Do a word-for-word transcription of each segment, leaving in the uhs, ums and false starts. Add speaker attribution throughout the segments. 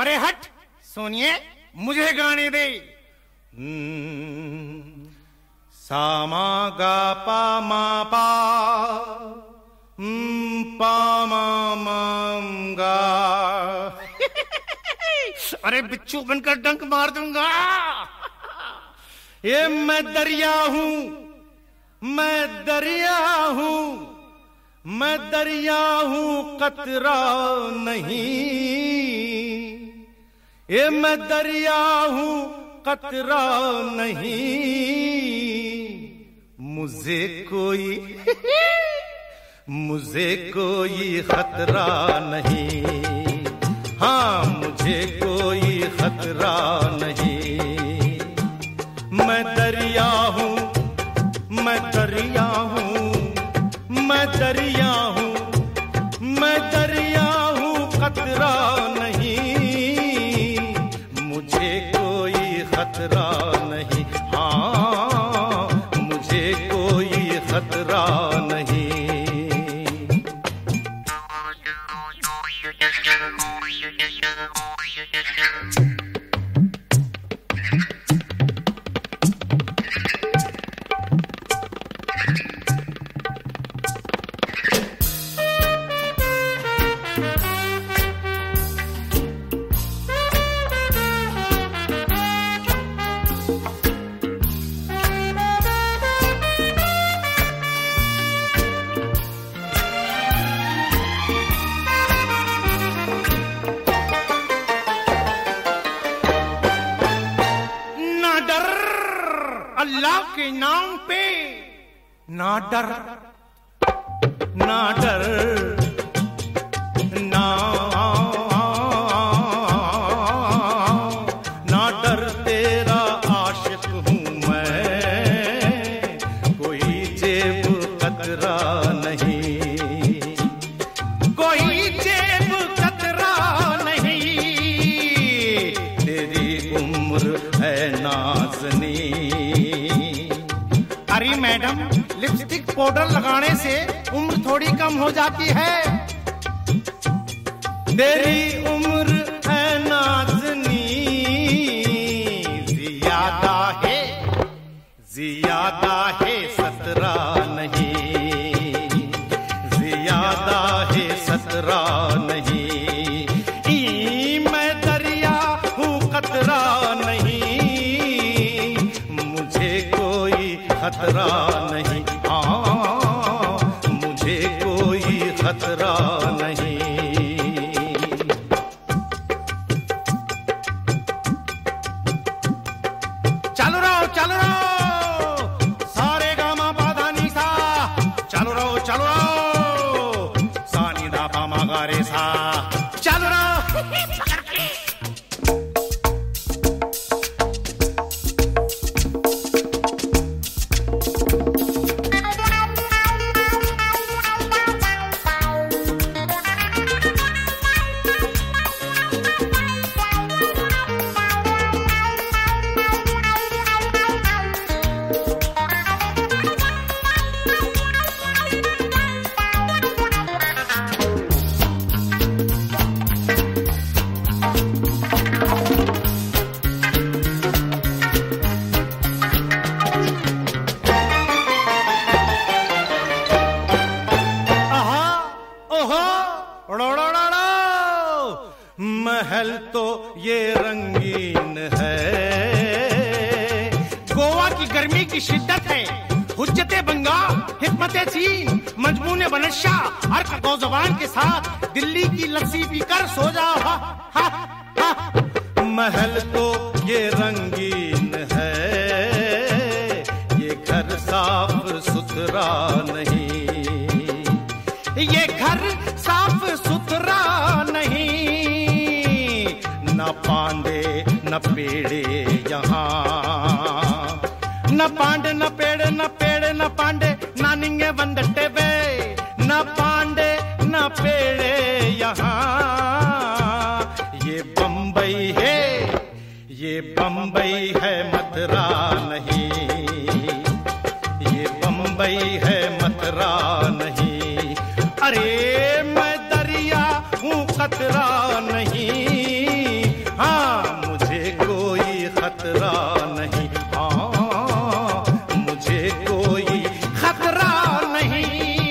Speaker 1: परे हट। सोनिए मुझे गाने दे। सा मा गा पा मा पा पा मा मा गा। अरे बिच्छू बनकर डंक मार दूंगा। ये मैं दरिया हूं, मैं दरिया हूं, मैं दरिया हूं कतरा नहीं। ये मैं दरिया हूं कतरा नहीं। मुझे कोई मुझे कोई खतरा नहीं। हाँ मुझे कोई खतरा नहीं। मैं दरिया हूँ, मैं दरिया हूँ, मैं दरिया हूँ, मैं दरिया हूँ खतरा नहीं। मुझे कोई खतरा नहीं। हाँ मुझे कोई खतरा नहीं। अल्लाह के नाम पे ना डर, ना डर, ना ना डर तेरा आशिक हूँ मैं। कोई जेब कतरा नहीं, कोई जेब कतरा नहीं। तेरी उम्र है नाज़नी। अरे मैडम लिपस्टिक पाउडर लगाने से उम्र थोड़ी कम हो जाती है। तेरी उम्र है नाज़नी। ज़ियादा है, ज़ियादा है सतरा नहीं। ज़ियादा है सतरा नहीं। ई मैं दरिया हूँ कतरा नहीं। मुझे कोई खतरा नहीं। हाँ मुझे कोई खतरा नहीं। चालू रहो चालू रहो सारे गामा पाधा नीसा। चालू रहो चालू रहो सा नी दा पा मा गा रे सा। चालू रहो। महल तो ये रंगीन है। गोवा की गर्मी की शिद्दत है। हुज्जते बंगाल, हिकमते चीन, मजमूने बनशा हर कदो जबान के साथ दिल्ली की लस्सी पीकर सो जाओ। हा, हा, हा। महल तो ये रंगीन है। ये घर साफ सुथरा नहीं। ये घर साफ सुथरा नहीं। न पांडे न पेड़े यहाँ। न पांडे न पेड़े न पेड़े न पांडे ना निंगे वंदटे बे। न पांडे न पेड़े यहाँ। ये बम्बई है, ये बम्बई है मथुरा नहीं। ये बम्बई है मथुरा नहीं। अरे मैं दरिया हूँ कतरा नहीं। खतरा नहीं, हाँ मुझे कोई खतरा नहीं।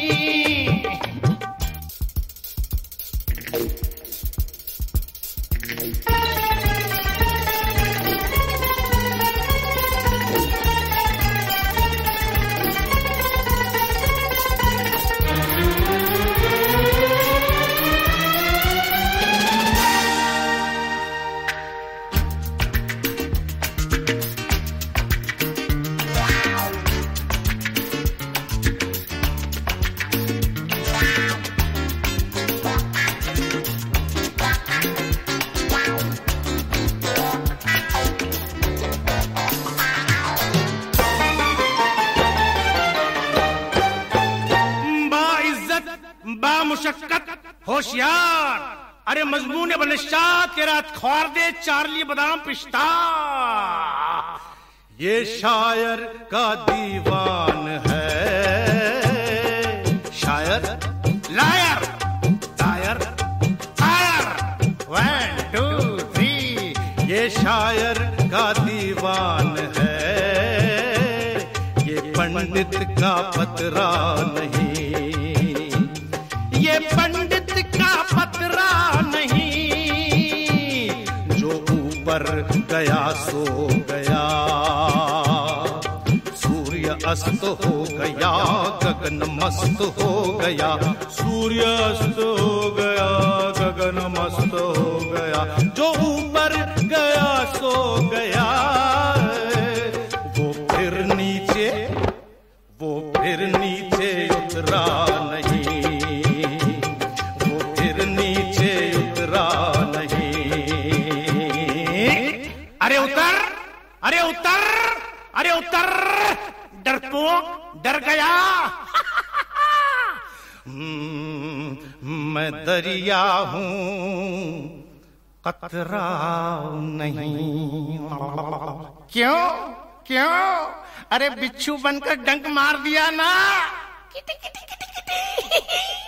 Speaker 1: बामुशक्कत होशियार, अरे मजमून बनशात तेरा ख्वार दे चार्ली बादाम पिस्ता। ये शायर का दीवान है, शायर liar tyre fire one two three. ये शायर का दीवान है, ये पंडित का पतरा नहीं, ये पंडित का पतरा नहीं। जो ऊपर गया सो गया, सूर्य अस्त हो गया, गगन मस्त हो गया। सूर्य अस्त हो गया, गगन मस्त हो गया। जो ऊपर गया सो गया, वो फिर नीचे, वो फिर नीचे उतरा नहीं, अरे उतर, अरे उतर, अरे उतर, डरपोक डर गया। मैं दरिया हूं कतरा नहीं। क्यों क्यों? अरे बिच्छू बनकर डंक मार दिया ना। Kitty kitty kitty kitty.